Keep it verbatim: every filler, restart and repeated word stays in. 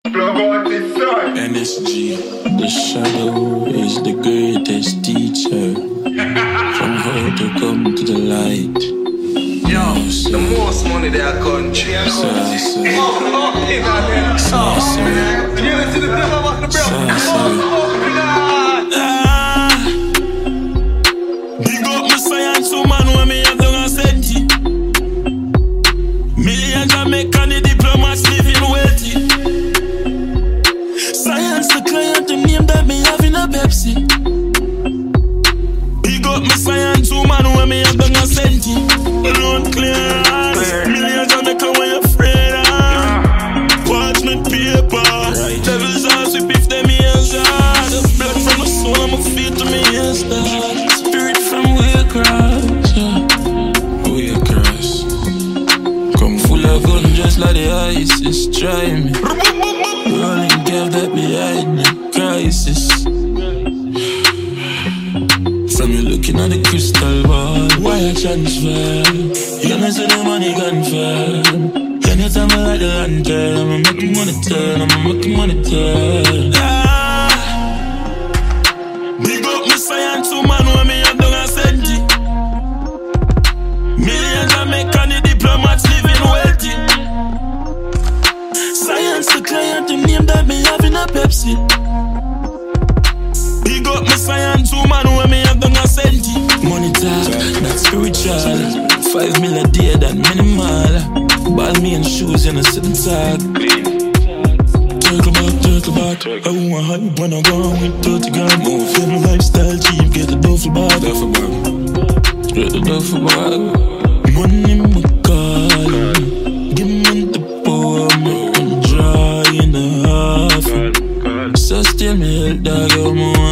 N S G. The shadow is the greatest teacher. From how to come to the light. Yo, so, the most money they are country. So, so, so, big up my science woman when me have done a centi. Million Jamaican diplomats living wealthy. Science the client, the name that me have in a Pepsi. Big up my science woman when me have done a centi. Alone clear eyes. Million Jamaican when you're afraid of. Parchment paper. Right. Devil's house we beef them ears out. The blood from the soul I'ma feed to me ears out. Spirit from way across, yeah. Way across. Come full of gun just like the ISIS. Try me. Running girl that behind the crisis. From you looking at the crystal ball, wire transfer. You know say the money gone far. Anytime I like the lantern, I'ma make you money turn, I'ma make you money turn. Ah, big up my science woman when me have done a centi. Million Jamaican diplomats living wealthy. Science the client, the name that me have in a Pepsi. Big up my science woman when me have done a centi. Money talk, not spiritual. Five mil a day, that minimal. Ball me in shoes in a sitting tag. Circle back, circle back. I want hype when I go with thirty grand. Move in my lifestyle cheap, get the duffel bag. Duffel bag. Get the duffel bag. Money in my car. Give me the power, make me dry in the half. Sustain me health, dog, I'm